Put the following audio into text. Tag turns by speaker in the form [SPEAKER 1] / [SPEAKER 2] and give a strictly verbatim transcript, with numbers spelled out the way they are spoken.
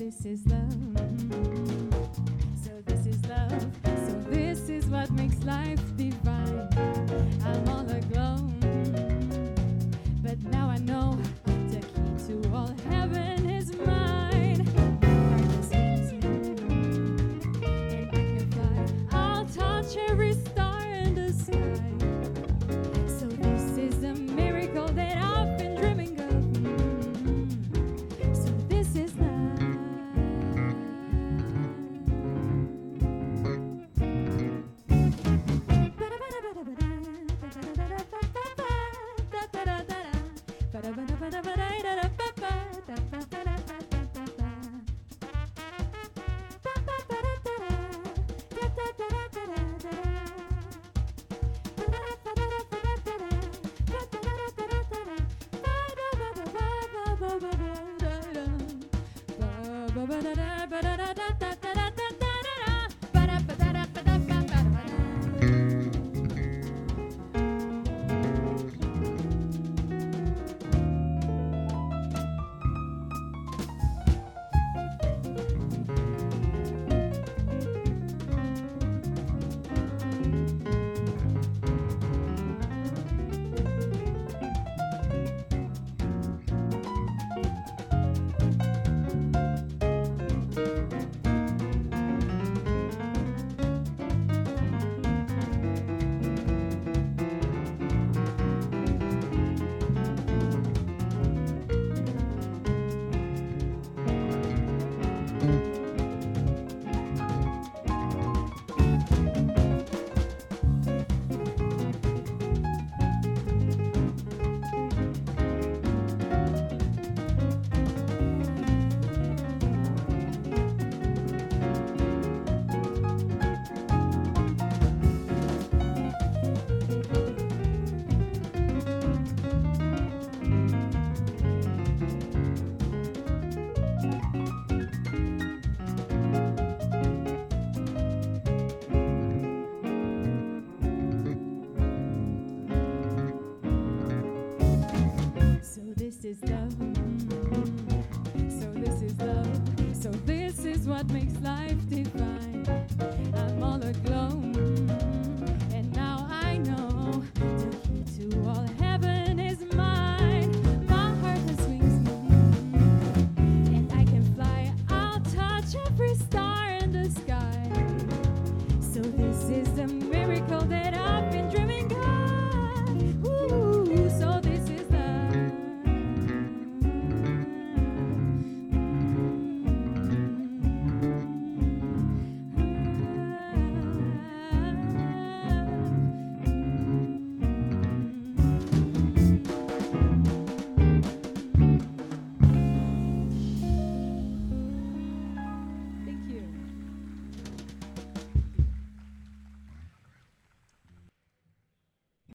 [SPEAKER 1] this is love. So this is love. So this is what makes life divine. I'm all aglow, but now I know the key to all heaven is mine. And I can fly. I'll touch every star in the sky. So this is the miracle that I've been dreaming of. So this is love. This is love. So this is love. So this is what makes